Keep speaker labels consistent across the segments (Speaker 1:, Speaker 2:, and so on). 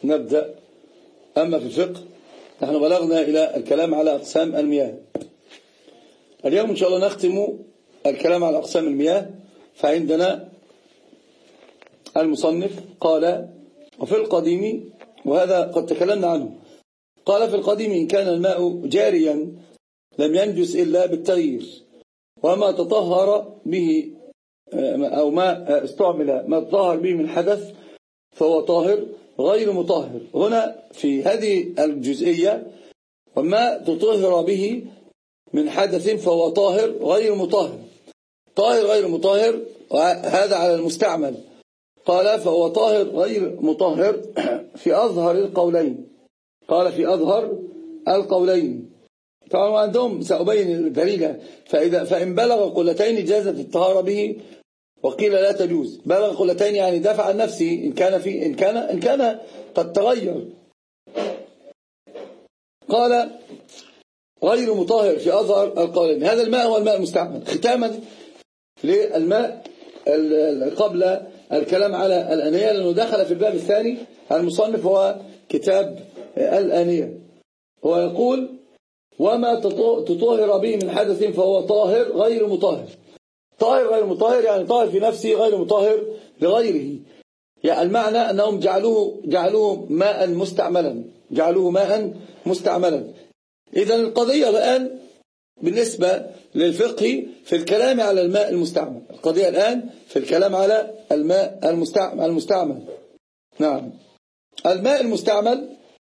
Speaker 1: نبدأ. أما في الفقه نحن بلغنا إلى الكلام على أقسام المياه. اليوم إن شاء الله نختم الكلام على أقسام المياه. فعندنا المصنف قال وفي القديم، وهذا قد تكلمنا عنه، قال في القديم إن كان الماء جاريا لم ينجس إلا بالتغيير، وما تطهر به أو ما استعمل ما تطهر به من حدث فهو طاهر غير مطهر. هنا في هذه الجزئية وما تطهر به من حدث فهو طاهر غير مطهر. طاهر غير مطهر هذا على المستعمل. قال فهو طاهر غير مطهر في أظهر القولين. قال في أظهر القولين. طبعا عندهم سأبين الدليل. فإن بلغ قلتين جازت الطهارة به، وقيل لا تجوز. بلغ قلتين يعني دافع عن نفسه إن كان قد تغير. قال غير مطهر في أظهر القولين. هذا الماء هو الماء المستعمل. ختاما للماء قبل الكلام على الأنية، لأنه دخل في الباب الثاني المصنف هو كتاب الأنية. هو يقول وما تطهر به من حدث فهو طاهر غير مطهر. طاهر غير مطهر يعني طاهر في نفسه غير مطهر لغيره. يعني المعنى أنهم جعلوه ماء مستعملا. جعلوه ماء مستعملا. إذن القضية الآن بالنسبة للفقه في الكلام على الماء المستعمل. القضية الآن في الكلام على الماء المستعمل. نعم. الماء المستعمل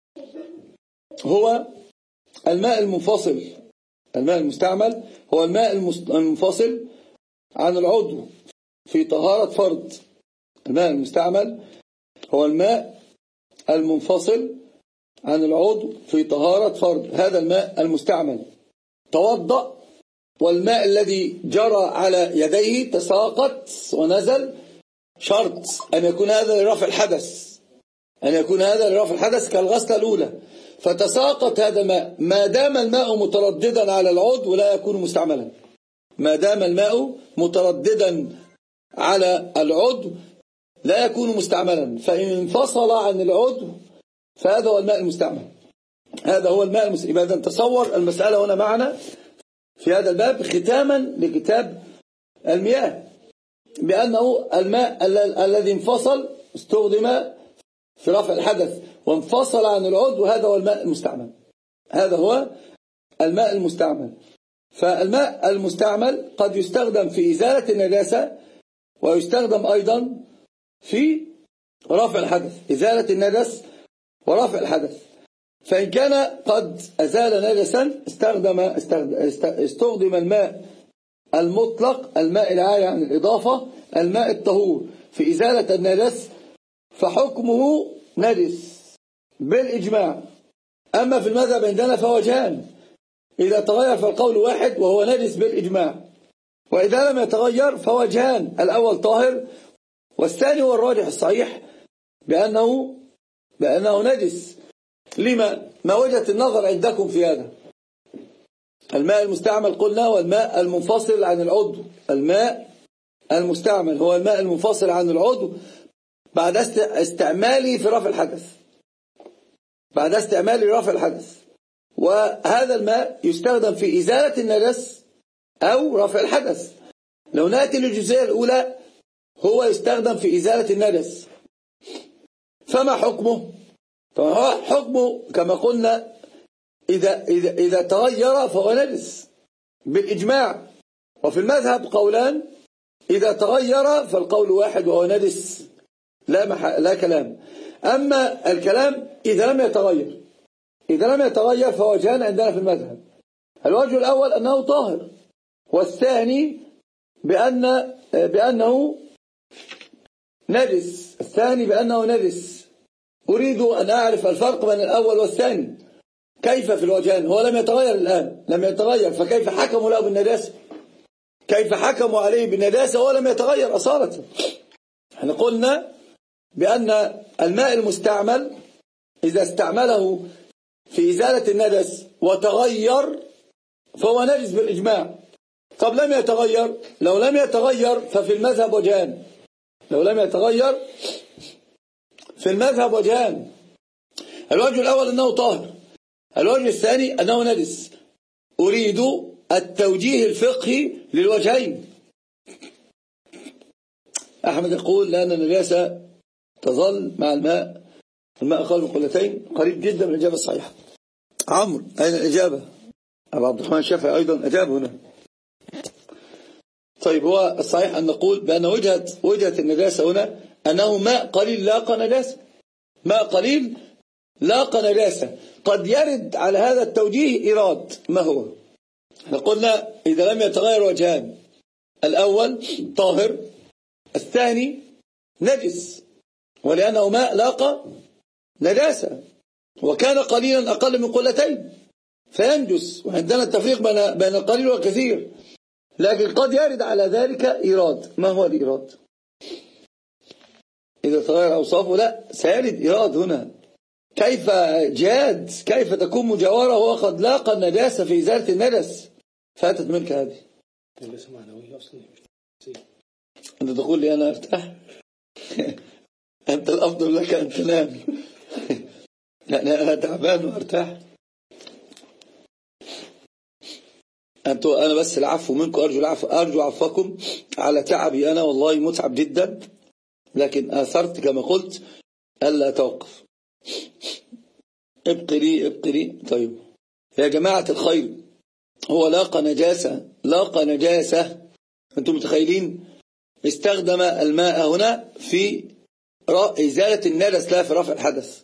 Speaker 1: هو الماء المنفصل. الماء المستعمل هو الماء المنفصل عن العضو في طهارة فرض. الماء المستعمل هو الماء المنفصل عن العضو في طهارة فرض. هذا الماء المستعمل. توضأ والماء الذي جرى على يديه تساقط ونزل، شرط أن يكون هذا لرفع الحدث. أن يكون هذا لرفع الحدث كالغسلة الأولى. فتساقط هذا الماء. ما دام الماء مترددا على العضو لا يكون مستعملا. ما دام الماء مترددا على العضو لا يكون مستعملا. فإن انفصل عن العضو فهذا هو الماء المستعمل. هذا هو الماء المستعمل. إذا تصور المسألة هنا معنا في هذا الباب ختاما لكتاب المياه، بأنه الماء الذي انفصل استخدم في رفع الحدث وانفصل عن العضو، هذا هو الماء المستعمل. هذا هو الماء المستعمل. فالماء المستعمل قد يستخدم في إزالة النجاسة، ويستخدم أيضا في رفع الحدث. إزالة النجس ورفع الحدث. فإن كان قد أزال نجسا استخدم الماء المطلق، الماء العاري عن الإضافة، الماء الطهور في إزالة النجس، فحكمه نجس بالإجماع. أما في المذهب عندنا فوجهان. إذا تغير فالقول واحد وهو نجس بالإجماع، وإذا لم يتغير فوجهان. الأول طاهر، والثاني هو الراجح الصحيح بأنه نجس. لما؟ ما وجهة النظر عندكم في هذا؟ الماء المستعمل قلنا والماء المنفصل عن العضو. الماء المستعمل هو الماء المنفصل عن العضو بعد استعماله في رفع الحدث. بعد استعماله رفع الحدث. وهذا الماء يستخدم في إزالة النجس أو رفع الحدث. لو نأتي للجزئية الأولى، هو يستخدم في إزالة النجس. فما حكمه؟ طبعا حكمه كما قلنا إذا تغير فهو نجس بالإجماع. وفي المذهب قولان. إذا تغير فالقول واحد وهو نجس لا كلام. أما الكلام إذا لم يتغير. إذا لم يتغير فوجهان عندنا في المذهب. الوجه الأول أنه طاهر، والثاني بأنه نجس. الثاني بأنه نجس. أريد أن أعرف الفرق بين الأول والثاني. كيف في الوجهان؟ هو لم يتغير الآن، لم يتغير، فكيف حكموا له بالنجاسة؟ كيف حكموا عليه بالنجاسة وهو لم يتغير أصالة؟ احنا قلنا بأن الماء المستعمل إذا استعمله في إزالة النجس وتغير فهو نجس بالإجماع. طب لم يتغير؟ لو لم يتغير ففي المذهب وجهان. لو لم يتغير في المذهب وجهان. الوجه الأول أنه طاهر، الوجه الثاني أنه نجس. أريد التوجيه الفقهي للوجهين. أحمد يقول لأن النجاسة تظل مع الماء قال بقلتين، قريب جدا من الإجابة الصحيحة. عمرو أين الإجابة؟ أبو عبد الرحمن الشافعي أيضا أجاب هنا. طيب هو الصحيح أن نقول بأن وجهة النجاسة هنا أنه ماء قليل لاقى نجاسة، ماء قليل لاقى نجاسة. قد يرد على هذا التوجيه إيراد. ما هو؟ قلنا إذا لم يتغير وجهان، الأول طاهر، الثاني نجس، ولأنه ماء لاقى نجاسة وكان قليلا أقل من قلتين فينجس، وعندنا التفريق بين القليل والكثير. لكن قد يرد على ذلك إيراد. ما هو الإيراد؟ إذا تغير أوصافه لا سيرد إيراد هنا. كيف جاد، كيف تكون مجاورة وهو قد لاقى النجاسة في إزالة النجس؟ فاتت منك هذه.
Speaker 2: النجاسة معنوية أصلا.
Speaker 1: أنت تقول لي أنا أرتاح. أنت الأفضل لك أن تنام. يعني أنا تعبان وأرتاح. أنا بس العفو منكم، أرجو عفوكم على تعبي أنا، والله متعب جدا، لكن آثرت كما قلت ألا أتوقف. ابقي لي. طيب يا جماعة الخير، هو لاقى نجاسة. أنتم متخيلين؟ استخدم الماء هنا في إزالة النجس لا في رفع الحدث.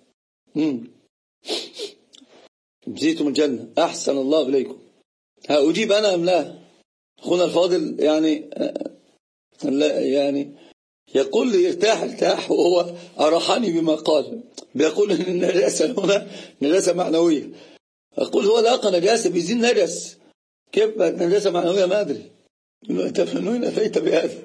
Speaker 1: جزيتم الجنة، أحسن الله إليكم. أجيب أنا أم لا؟ أخونا الفاضل يعني يقول لي ارتاح، وهو أرحني بما قال. بيقول إن النجاسة هنا نجاسة معنوية. أقول هو لاقى نجاسة بيزين نجس، كيف بقت نجاسة معنوية؟ ما أدري. من وين أتيت بهذا؟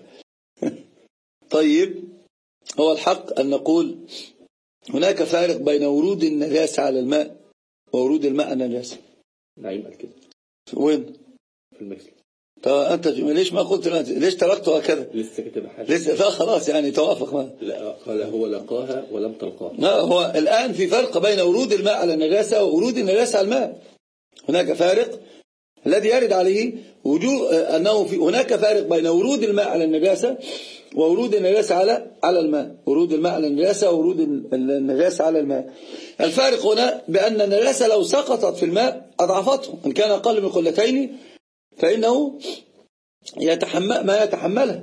Speaker 1: طيب هو الحق أن نقول هناك فارق بين ورود النجاسة على الماء وورود الماء النجاسة.
Speaker 2: نعم قال كده.
Speaker 1: وين؟
Speaker 2: في المكسل.
Speaker 1: طب أنت ليش ما قلت ليش تركته هكذا؟
Speaker 2: لسه كاتبها حاجة.
Speaker 1: لسه لا خلاص يعني توافق معه.
Speaker 2: لا قال هو لقاها ولم تلقاها.
Speaker 1: لا هو الآن في فرق بين ورود الماء على النجاسة وورود النجاسة على الماء. هناك فارق الذي يرد عليه أنه هناك فارق بين ورود الماء على النجاسة وورود النجاسة على الماء. ورود الماء على النجاسة وورود النجاسة على الماء. الفارق هنا بأن النجاسة لو سقطت في الماء أضعفته، إن كان أقل من قلتين فإنه ما يتحملها.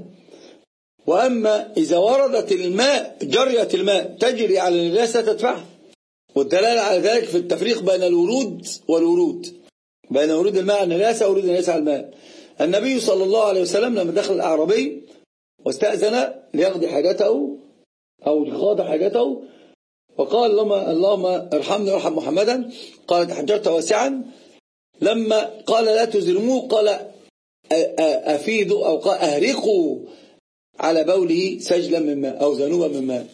Speaker 1: وأما إذا وردت الماء جرية الماء تجري على النجاسة تدفعها. والدلالة على ذلك في التفريق بين الورود والورود، بين ورود الماء على النجاسة وورود النجاسة على الماء. النبي صلى الله عليه وسلم لما دخل الأعرابي واستأذن ليقضي حاجته أو ليقضي حاجته وقال اللهم ارحمني وارحم محمدا، قال تحجرت واسعا. لما قال لا تزرموه قال أفيدوا أو قال أهرقوا على بوله سجلا من ماء أو ذنوبا من ماء.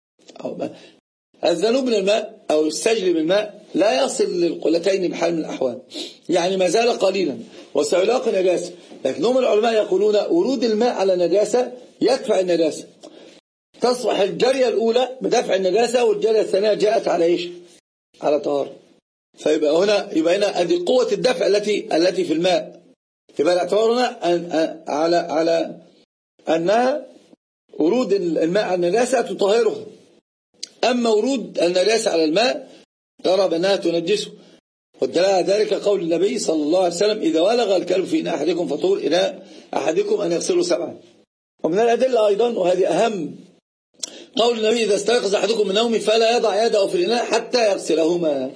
Speaker 1: الذنوب من الماء أو السجل من الماء لا يصل للقلتين بحال من الأحوال، يعني ما زال قليلا وسيلاقي نجاسة. لكن هم العلماء يقولون ورود الماء على نجاسة يدفع النجاسة، تصبح الجرية الأولى بدفع النجاسة والجرية الثانية جاءت على إيش؟ على طهارة. فيبقى هنا أدي قوة الدفع التي في الماء. يبقى الاعتبار هنا على أنها ورود الماء على النجاسة تطهرها. أما ورود النجاسة على الماء ترى بأنها تنجسه. والدلالة على ذلك قول النبي صلى الله عليه وسلم إذا ولغ الكلب في إناء أحدكم فطهور إناء أحدكم أن يغسله 7. ومن الأدلة أيضا وهذه أهم قول النبي إذا استيقظ أحدكم من نومه فلا يضع يده في الإناء حتى يغسلهما.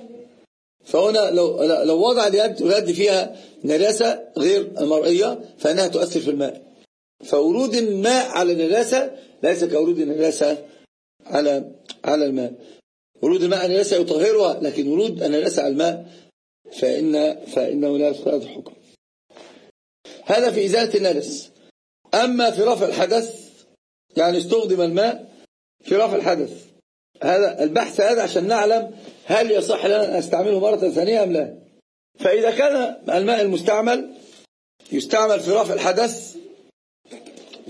Speaker 1: فهنا لو وضع اليد ويد فيها نجاسة غير مرئية فإنها تؤثر في الماء. فورود الماء على النجاسة ليس كورود النجاسة على الماء. ورود الماء على النجاسة يطهرها، لكن ورود النجاسة على الماء فإنه لا يدخل هذا الحكم. هذا في إزالة النجس. أما في رفع الحدث يعني استخدم الماء في رفع الحدث، هذا البحث هذا عشان نعلم هل يصح لنا أن نستعمله مرة ثانية أم لا. فإذا كان الماء المستعمل يستعمل في رفع الحدث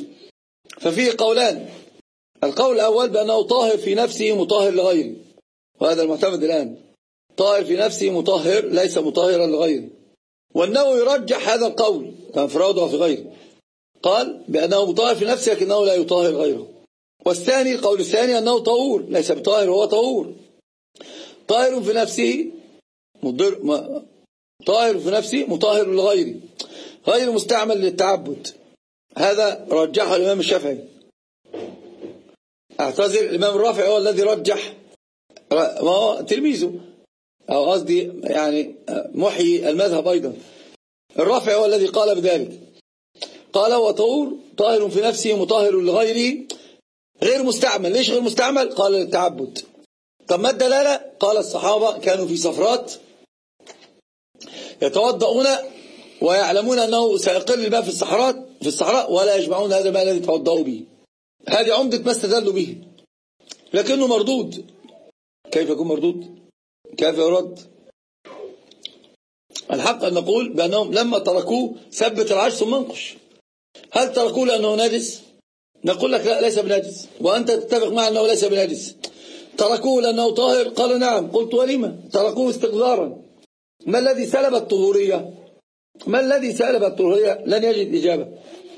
Speaker 1: ففيه قولان. القول الأول بأنه طاهر في نفسه مطهر لغيره، وهذا المعتمد الآن. طاهر في نفسه مطهر ليس مطهرا لغيره. والنووي يرجح هذا القول كانفراده وفي غيره، قال بأنه مطهر في نفسه لكنه لا يطهر غيره. والثاني القول الثاني أنه طهور ليس بطاهر وهو طهور. طاهر في نفسه طاهر في نفسه مطهر لغيره غير مستعمل للتعبد. هذا رجحه الإمام الشافعي. اعتذر الإمام الرافعي هو الذي رجح، ما هو تلميذه أو قصدي يعني محيي المذهب أيضا. الرافعي هو الذي قال بذلك، قال هو طاهر في نفسه مطهر لغيره غير مستعمل. ليش غير مستعمل؟ قال للتعبد. طب ما الدلالة؟ قال الصحابة كانوا في سفرات يتوضؤون ويعلمون أنه سيقل الماء في الصحراء ولا يجمعون هذا الماء الذي توضؤوا به. هذه عمدة ما استدلوا به، لكنه مردود. كيف يكون مردود؟ كيف يرد؟ الحق أن نقول بأنهم لما تركوه ثبت العرش ثم انقش. هل تركوه لأنه نجس؟ نقول لك لا، ليس بنجس، وأنت تتفق معه أنه ليس بنجس. تركوه لأنه طاهر؟ قال نعم. قلت ولما؟ تركوه استقذارا. ما الذي سلب الطهورية؟ ما الذي سلب الطهورية؟ لن يجد إجابة.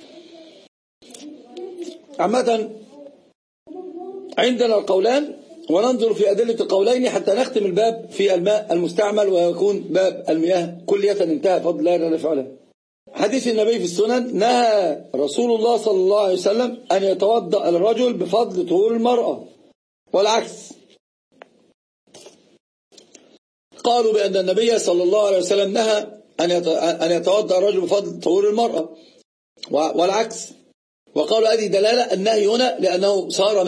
Speaker 1: عامة عندنا القولان وننظر في أدلة القولين حتى نختم الباب في الماء المستعمل ويكون باب المياه كلية انتهى بفضل الله جل وعلا. حديث النبي في السنن: نهى رسول الله صلى الله عليه وسلم أن يتوضأ الرجل بفضل طهور المرأة والعكس. قالوا بأن النبي صلى الله عليه وسلم نهى أن يتوضأ الرجل بفضل طهور المرأة والعكس، وقالوا هذه دلالة النهي هنا لأنه صار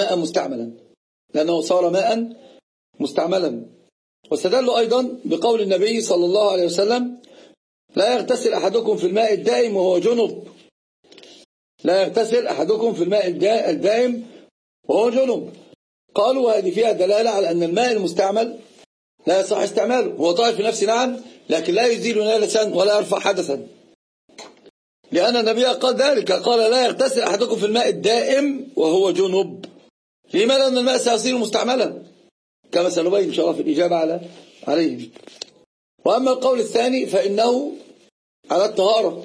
Speaker 1: ماء مستعملا. واستدلوا أيضا بقول النبي صلى الله عليه وسلم: لا يغتسل أحدكم في الماء الدائم وهو جنب. لا يغتسل أحدكم في الماء الدائم وهو جنب. قالوا هذه فيها دلالة على أن الماء المستعمل لا يصح استعماله. هو طاهر في نفسه نعم، لكن لا يزيل نجسا ولا يرفع حدثا، لأن النبي قال ذلك، قال: لا يغتسل أحدكم في الماء الدائم وهو جنب. لماذا؟ لأن الماء سيصير مستعملا كما سنبين إن شاء الله في الإجابة عليه. وأما القول الثاني فإنه على الطهارة،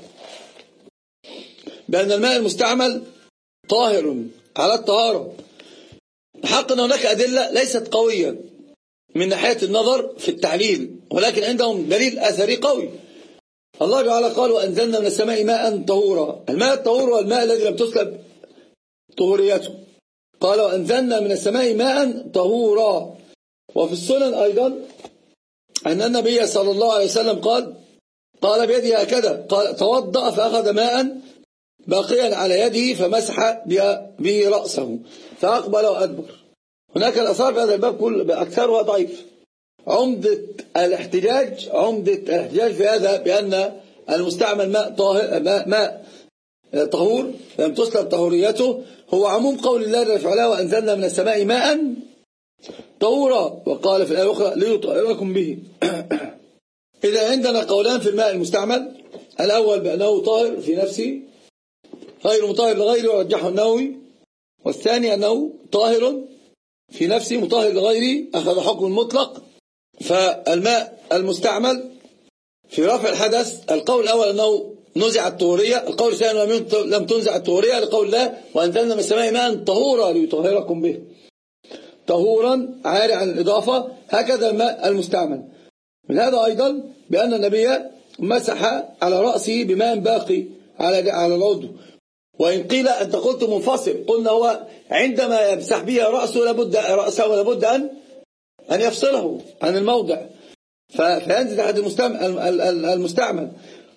Speaker 1: بأن الماء المستعمل طاهر على الطهارة. حق أن هناك أدلة ليست قوية من ناحية النظر في التعليل، ولكن عندهم دليل أثري قوي. الله تعالى قال: وأنزلنا من السماء ماء طهورا. الماء الطهور هو الماء الذي لم تسلب طهوريته. قال: وأنزلنا من السماء ماء طهورا. وفي السنن أيضا أن النبي صلى الله عليه وسلم قال بيده هكذا، قال: توضأ فأخذ ماء باقيا على يده فمسح به رأسه فأقبل وأدبر. هناك الأثار في هذا الباب كل أكثرها ضعيف. عمدة الاحتجاج في هذا بأن المستعمل ماء طهور لم تسلب طهوريته هو عموم قول الله جل وعلا: وأنزلنا من السماء ماء طهورا. وقال في الآية الأخرى: ليطهركم به. إذا عندنا قولان في الماء المستعمل: الأول بأنه طاهر في نفسه غير مطهر لغيره ورجحه النووي، والثاني أنه طاهر في نفسه مطهر لغيره أخذ حكم المطلق. فالماء المستعمل في رفع الحدث، القول الأول أنه نزع الطهورية، القول الثاني لم تنزع الطهورية لقول الله: وأنزلنا من السماء ماء طهورا ليطهركم به. طهورا عاري عن الإضافة، هكذا الماء المستعمل. من هذا أيضا بأن النبي مسح على رأسه بماء باقي على العضو. وإن قيل أنت قلت منفصل، قلنا هو عندما يمسح به رأسه لابد أن يفصله عن الموضع فينزل عن المستعمل.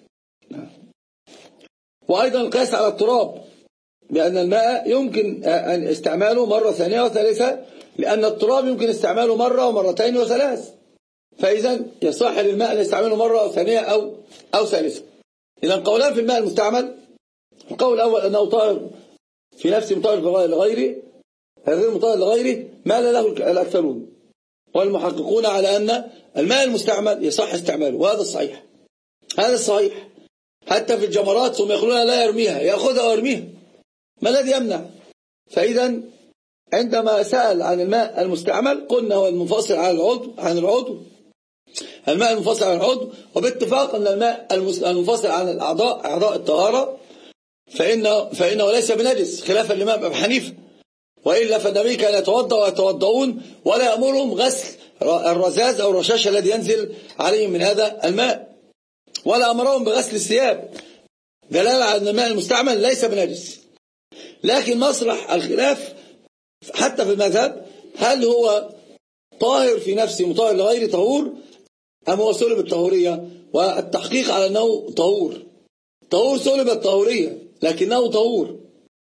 Speaker 1: وأيضا القياس على التراب، بأن الماء يمكن أن استعماله مرة ثانية وثالثة، لأن التراب يمكن استعماله مرة ومرتين وثلاث، فإذا يصح للماء أن يستعمله مرة ثانية أو ثالثة. إذا قولان في الماء المستعمل: القول الأول أنه طاهر في نفسه مطهر لغيره غير مطهر لغيره مال له الأكثرون، والمحققون على أن الماء المستعمل يصح استعماله، وهذا الصحيح. هذا الصحيح. حتى في الجمرات ثم يقولون لا يرميها، يأخذها ويرميها، ما الذي يمنع؟ فإذا عندما سأل عن الماء المستعمل قلنا هو المنفصل عن العضو الماء المنفصل عن العضو، وباتفاق أن الماء المنفصل عن الأعضاء أعضاء الطهارة فإنه ليس بنجس خلافا للإمام أبي حنيفة، وإلا فالنبي كان يتوضأ ويتوضؤون ولا يأمرهم غسل الرذاذ أو الرشاش الذي ينزل عليهم من هذا الماء، ولا أمرهم بغسل الثياب، دلالة على أن الماء المستعمل ليس بنجس. لكن مصرح الخلاف حتى في المذهب هل هو طاهر في نفسه مطهر لغير طهور أم هو سلب الطهورية، والتحقيق على أنه طهور سلب الطهورية لكنه طهور،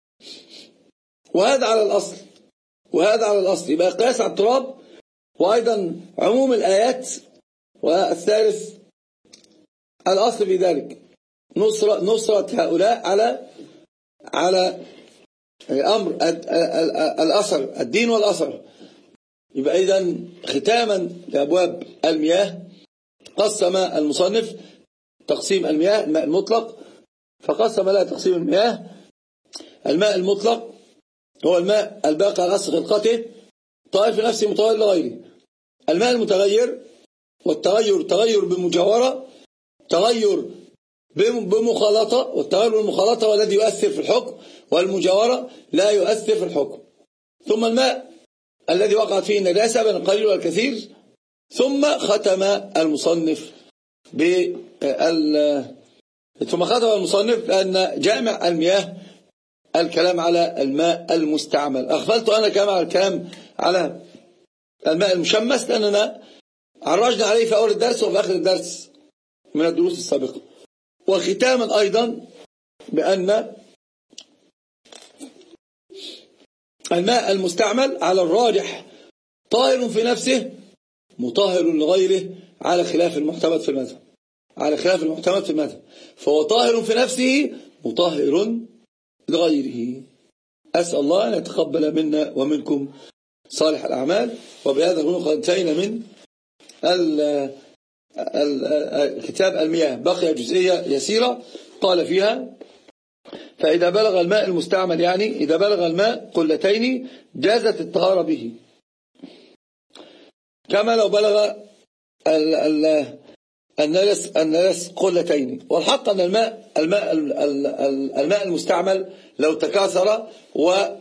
Speaker 1: وهذا على الأصل يبقى قياس على التراب، وأيضا عموم الآيات. والثالث الأصل في ذلك نصرة هؤلاء على أمر الأثر، الدين والأثر. يبقى إذن ختاما لأبواب المياه قسم المصنف تقسيم المياه الماء المطلق، فقسم لها تقسيم المياه. الماء المطلق هو الماء الباقي على أصل خلقته طاهر في نفسه مطهر لغيره. الماء المتغير، والتغير تغير بمجاورة، تغير بمخالطة، والتغير بالمخالطة هو الذي يؤثر في الحكم، والمجاورة لا يؤثر في الحكم. ختم الماء الذي وقعت فيه النجاسة بين القليل والكثير. ثم ختم المصنف لأن جامع المياه الكلام على الماء المستعمل. أغفلت أنا كمان على الكلام على الماء المشمس لأننا عرجنا عليه في أول الدرس وفي آخر الدرس من الدروس السابقة. وختاما أيضا بأن الماء المستعمل على الراجح طاهر في نفسه مطهر لغيره على خلاف المعتمد في المذهب، فهو طاهر في نفسه مطهر لغيره. أسأل الله أن يتقبل منا ومنكم صالح الأعمال. وبهذا نكون قد انتهينا من كتاب المياه. بقي جزئية يسيرة قال فيها: فإذا بلغ الماء المستعمل، يعني إذا بلغ الماء قلتين جازت الطهارة به، كما لو بلغ النجس قلتين. والحق أن الماء المستعمل لو تكاثر وعلى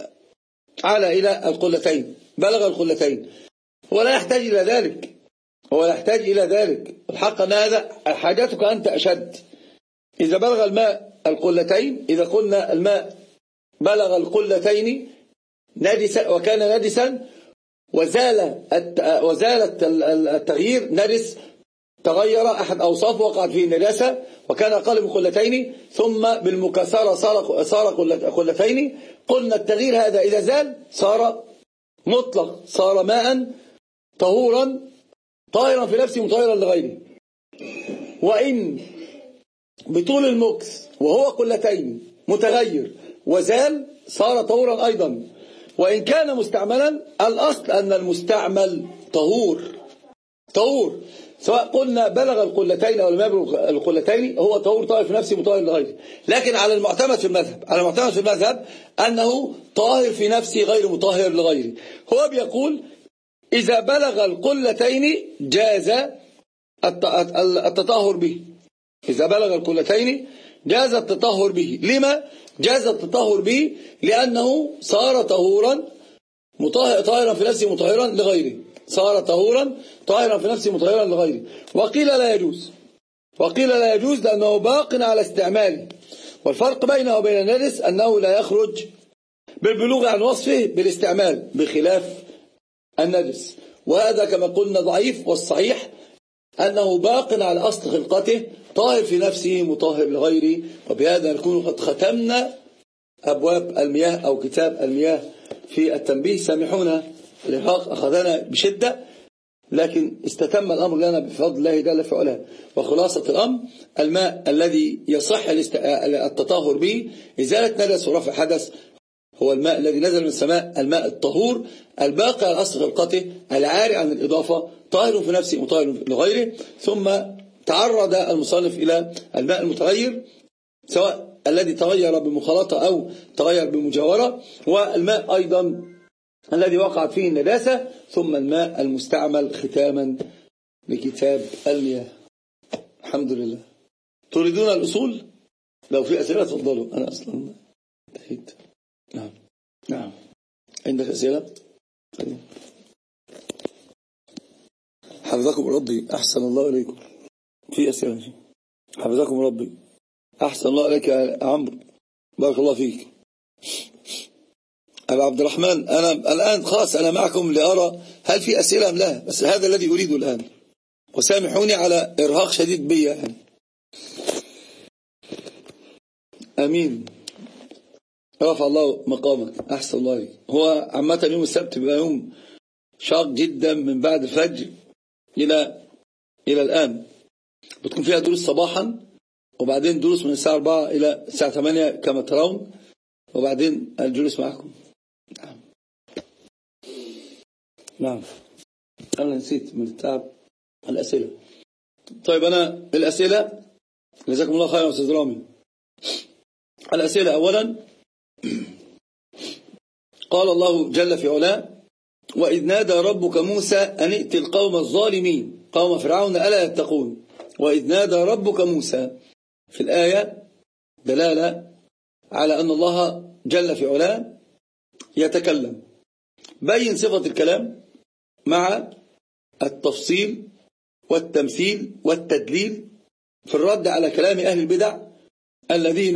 Speaker 1: إلى القلتين، بلغ القلتين، هو لا يحتاج إلى ذلك. الحق أن هذا حاجتك أنت أشد. إذا بلغ الماء القلتين، إذا قلنا الماء بلغ القلتين نجسا وكان نجسا وزال التغيير، نجس تغير أحد أوصافه وقعت فيه النجاسة وكان أقل من قلتين، ثم بالمكاثرة صار قلتين، قلنا التغيير هذا إذا زال صار مطلق، صار ماء طهورا طاهرا في نفسه مطهرا لغيره. وإن بطول المكث وهو قلتين متغير وزال صار طهورا أيضا. وإن كان مستعملا، الأصل أن المستعمل طهور، سواء قلنا بلغ القلتين أو لم يبلغ القلتين، هو طهور طاهر في نفسه مطهر لغيره. لكن على المعتمد في المذهب أنه طاهر في نفسه غير مطهر لغيره. هو بيقول إذا بلغ القلتين جاز التطهر به. إذا بلغ القلتين جاز التطهر به. لما جاز التطهر به؟ لأنه صار طهورا طاهرا في نفسه مطهرا لغيره، صار طهورا طاهرا في نفسه مطهرا لغيره. وقيل لا يجوز لأنه باق على استعماله. والفرق بينه وبين النجس أنه لا يخرج بالبلوغ عن وصفه بالاستعمال بخلاف النجس، وهذا كما قلنا ضعيف. والصحيح أنه باق على أصل خلقته طاهر في نفسه مطهر لغيره. وبهذا نكون قد ختمنا أبواب المياه أو كتاب المياه في التنبيه. سامحونا الإرهاق أخذنا بشدة، لكن استتم الأمر لنا بفضل الله جل في علاه. وخلاصة الأمر: الماء الذي يصح التطهر به إزالة نجس ورفع حدث هو الماء الذي نزل من السماء، الماء الطهور الباقي على أصل خلقته العاري عن الإضافة طاهر في نفسه مطهر لغيره. ثم تعرض المصنف إلى الماء المتغير، سواء الذي تغير بمخالطة أو تغير بمجاورة، والماء أيضا الذي وقعت فيه النجاسة، ثم الماء المستعمل ختاما لكتاب المياه. الحمد لله. تريدون الأصول؟ لو في أسئلة تفضلوا. أنا أصلا انتهيت. نعم. عندك أسئلة؟ حفظكم ربي. أحسن الله إليكم. في أسئلة؟ حفظكم ربي. أحسن الله إليك يا عمرو، بارك الله فيك. أبا عبد الرحمن، أنا الآن خلاص أنا معكم لأرى هل في أسئلة أم لا، بس هذا الذي أريده الآن، وسامحوني على إرهاق شديد بي يعني. أمين. رفع الله مقامك. أحسن الله عليك. هو عامة يوم السبت بيبقى يوم شاق جدا من بعد الفجر إلى الآن. بتكون فيها دروس صباحا، وبعدين دروس من الساعة 4 إلى الساعة 8 كما ترون، وبعدين الجلوس معكم. نعم. أنا نسيت من التعب الأسئلة. طيب أنا الأسئلة، جزاكم الله خيرا أستاذ رامي. الأسئلة أولا، قال الله جل في علاه: وإذ نادى ربك موسى أن ائت القوم الظالمين قوم فرعون ألا يتقون. وإذ نادى ربك موسى في الآية دلالة على أن الله جل في علاه يتكلم. بين صفة الكلام مع التفصيل والتمثيل والتدليل في الرد على كلام أهل البدع الذين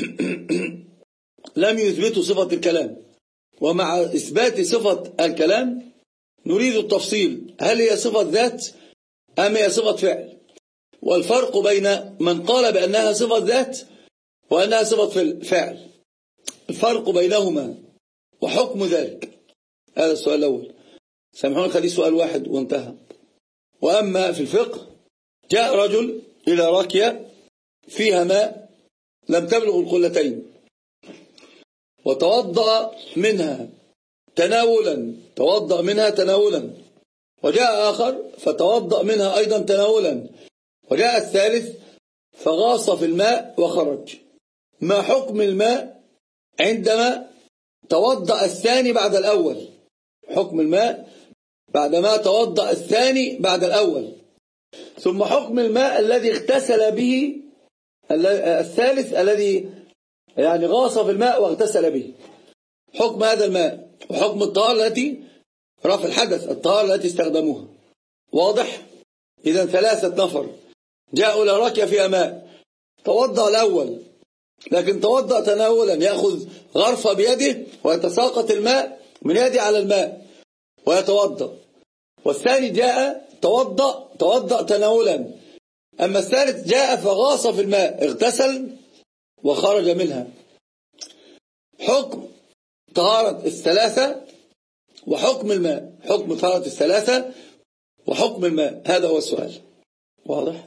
Speaker 1: لم يثبتوا صفة الكلام. ومع إثبات صفة الكلام نريد التفصيل، هل هي صفة ذات أم هي صفة فعل؟ والفرق بين من قال بأنها صفة ذات وأنها صفة فعل، الفرق بينهما وحكم ذلك. هذا السؤال الأول. سامحوني خليه سؤال واحد وانتهى. وأما في الفقه، جاء رجل إلى راكية فيها ماء لم تبلغ القلتين، وتوضأ منها تناولا، وجاء آخر فتوضأ منها أيضا تناولا، وجاء الثالث فغاص في الماء وخرج. ما حكم الماء عندما توضأ الثاني بعد الأول؟ حكم الماء بعدما توضأ الثاني بعد الأول. ثم حكم الماء الذي اغتسل به الثالث، الذي يعني غاص في الماء واغتسل به. حكم هذا الماء وحكم الطهارة التي رفع الحدث، الطهارة التي استخدموها. واضح؟ إذا 3 نفر جاءوا إلى راكية فيها ماء، توضأ الأول لكن توضأ تناولا، يأخذ غرفة بيده ويتساقط الماء من يده على الماء ويتوضأ. والثاني جاء توضأ تناولا. أما الثالث جاء فغاص في الماء، اغتسل وخرج منها. حكم طهارة الثلاثة وحكم الماء، حكم طهارة الثلاثة وحكم الماء، هذا هو السؤال. واضح؟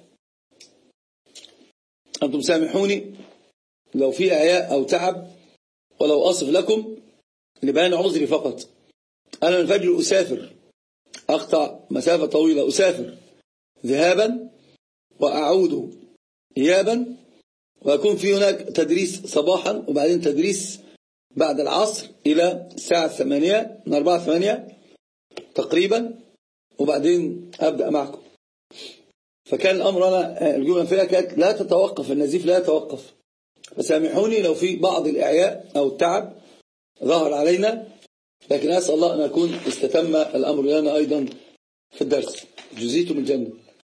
Speaker 1: أنتم سامحوني لو في إعياء أو تعب، ولو أصف لكم لبيان عذري فقط. أنا من الفجر أسافر، أقطع مسافة طويلة، أسافر ذهابا وأعود إيابا، ويكون في هناك تدريس صباحا وبعدين تدريس بعد العصر إلى الساعة 8 من 4-8 تقريبا، وبعدين أبدأ معكم. فكان الأمر أنا الجملة فيها كانت لا تتوقف، النزيف لا يتوقف. فسامحوني لو في بعض الإعياء أو التعب ظهر علينا، لكن أسأل الله أن أكون استتم الأمر لنا أيضا في الدرس. جزيتم الجنة.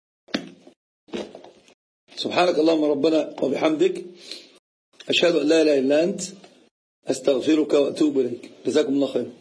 Speaker 1: سبحانك اللهم ربنا وبحمدك، أشهد أن لا إله إلا أنت، أستغفرك وأتوب إليك. جزاكم الله خير.